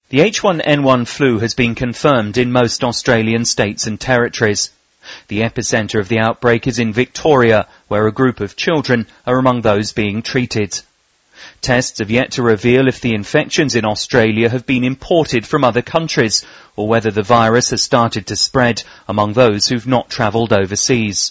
The H1N1 flu has been confirmed in most Australian states and territories. The epicentre of the outbreak is in Victoria, where a group of children are among those being treated. Tests have yet to reveal if the infections in Australia have been imported from other countries, or whether the virus has started to spread among those who've not travelled overseas.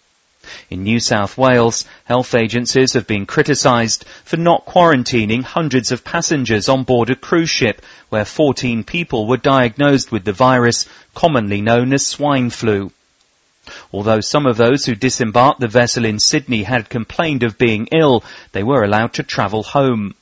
In New South Wales, health agencies have been criticised for not quarantining hundreds of passengers on board a cruise ship where 14 people were diagnosed with the virus, commonly known as swine flu. Although some of those who disembarked the vessel in Sydney had complained of being ill, they were allowed to travel home.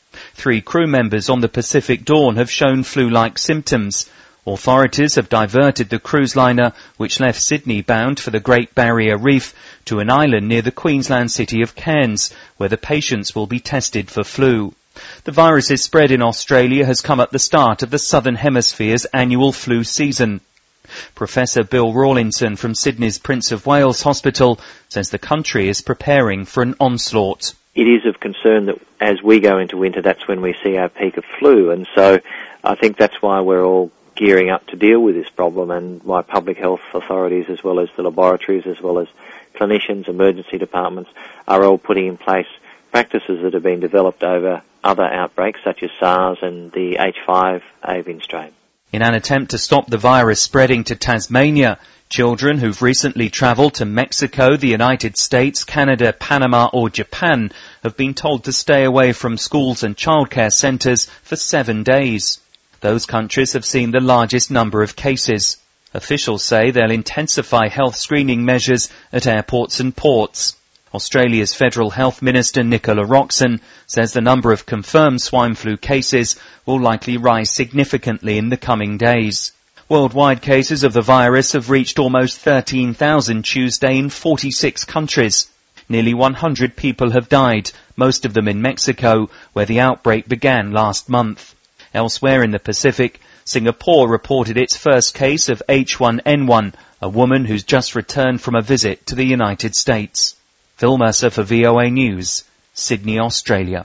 3 crew members on the Pacific Dawn have shown flu-like symptoms. Authorities have diverted the cruise liner, which left Sydney bound for the Great Barrier Reef, to an island near the Queensland city of Cairns, where the patients will be tested for flu. The virus's spread in Australia has come at the start of the Southern Hemisphere's annual flu season. Professor Bill Rawlinson from Sydney's Prince of Wales Hospital says the country is preparing for an onslaught. It is of concern that as we go into winter, that's when we see our peak of flu, and so I think that's why we're all gearing up to deal with this problem, and why public health authorities, as well as the laboratories, as well as clinicians, emergency departments, are all putting in place practices that have been developed over other outbreaks such as SARS and the H5 avian strain. In an attempt to stop the virus spreading to Tasmania, children who've recently travelled to Mexico, the United States, Canada, Panama or Japan have been told to stay away from schools and childcare centres for 7 days. Those countries have seen the largest number of cases. Officials say they'll intensify health screening measures at airports and ports. Australia's Federal Health Minister Nicola Roxon says the number of confirmed swine flu cases will likely rise significantly in the coming days. Worldwide cases of the virus have reached almost 13,000 Tuesday in 46 countries. Nearly 100 people have died, most of them in Mexico, where the outbreak began last month. Elsewhere in the Pacific, Singapore reported its first case of H1N1, a woman who's just returned from a visit to the United States. Phil Mercer for VOA News, Sydney, Australia.